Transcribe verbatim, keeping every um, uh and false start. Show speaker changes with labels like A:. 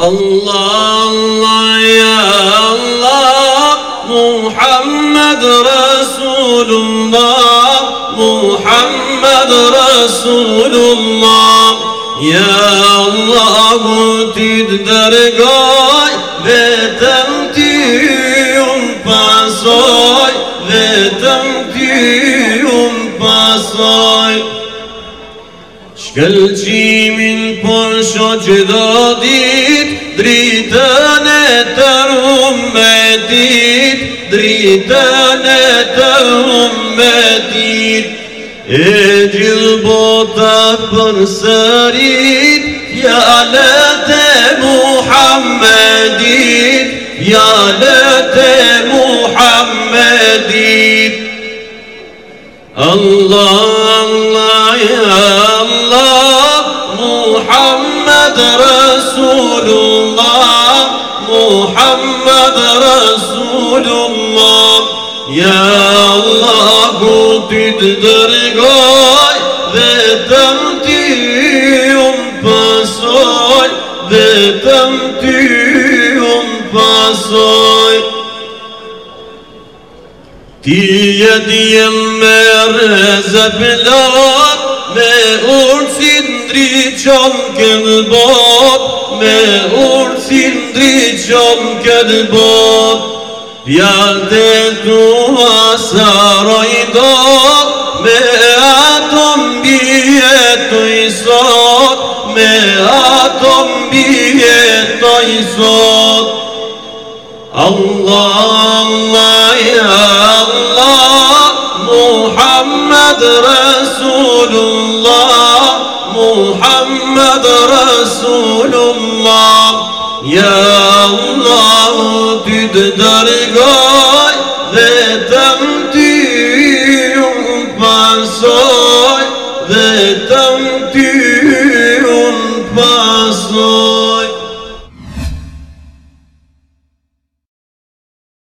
A: Allah Allah ya Allah, Muhammed Resulullah, Muhammed Resulullah. Ya Allahu tid dergaj, vetëm ty unë pasoj, vetëm ty unë pasoj. Shkëlqimin për shoq do dit, dritën e tër ummetit, dritën e tër ummetit. E gjithë bota përsërit fjalët e Muhammedit, fjalët e Muhammedit. Allah Allah ya Allah, Muhammed Resulullah, Muhammed Resulullah. Ya Allahu ty dërgoj, vetëm ty unë pasoj, vetëm ty unë pasoj. Ti je djem me reze plot, me urë si ndryqon këtë bot, me urë si ndryqon këtë bot. Fjalët e tua saroj dot, me ato mbijetoj sot, me ato mbijetoj sot. Allah Allah ya Allah, Muhammed Resulullah, Muhammed Resulullah. Ya Allah ty dërgoj,